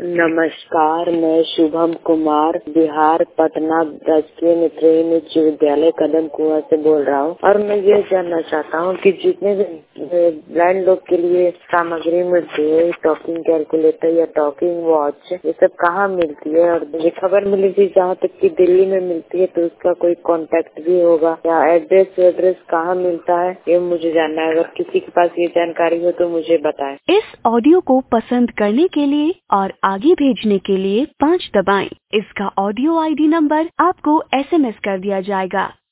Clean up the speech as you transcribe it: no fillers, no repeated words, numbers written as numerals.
नमस्कार, मैं शुभम कुमार बिहार पटना राजकीय नेत्रहीन उच्च विद्यालय कदम कुआं से बोल रहा हूँ। और मैं ये जानना चाहता हूँ कि जितने भी ब्लाइंड लोग के लिए सामग्री मिलती है, टॉकिंग कैलकुलेटर या टॉकिंग वॉच, ये सब कहाँ मिलती है? और मुझे खबर मिली थी जहाँ तक कि दिल्ली में मिलती है, तो उसका कोई कांटेक्ट भी होगा या एड्रेस कहाँ मिलता है, ये मुझे जानना है। अगर किसी के पास ये जानकारी हो तो मुझे बताएं। इस ऑडियो को पसंद करने के लिए और आगे भेजने के लिए 5 दबाएं। इसका ऑडियो आईडी नंबर आपको SMS कर दिया जाएगा।